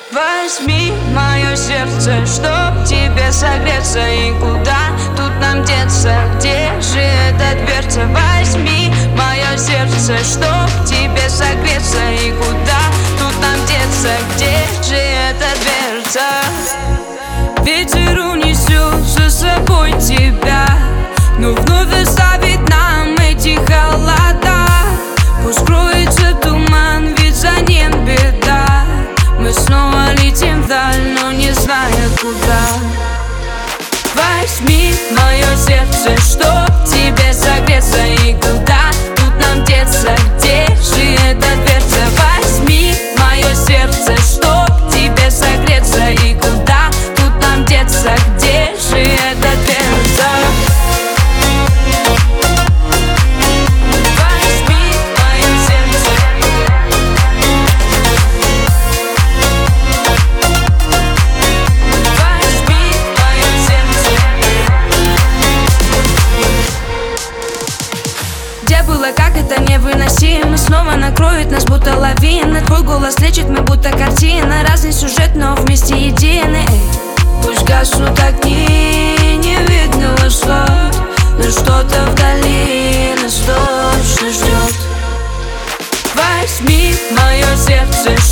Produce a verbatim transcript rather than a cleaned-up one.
Возьми мое сердце, чтоб тебе согреться. И куда тут нам деться? Где же эта дверца? Возьми мое сердце, чтоб тебе согреться. И куда тут нам деться? Где же эта дверца? Ветер унесет за собой тебя, но вновь оставит нам эти холода. Пусть кроется туман, ведь за ним беда. Мы снова летим вдаль, но не зная куда. Возьми мое сердце, чтоб тебе согреться. И куда тут нам деться? Где же эта дверца? Возьми мое сердце, чтоб тебе согреться. И куда тут нам деться? Где же эта дверца? Было, как это невыносимо. Снова накроет нас, будто лавина. Твой голос лечит, мы будто картина. Разный сюжет, но вместе едины. Пусть гаснут огни, не видно слов, но что-то вдали нас точно ждет. Возьми мое сердце,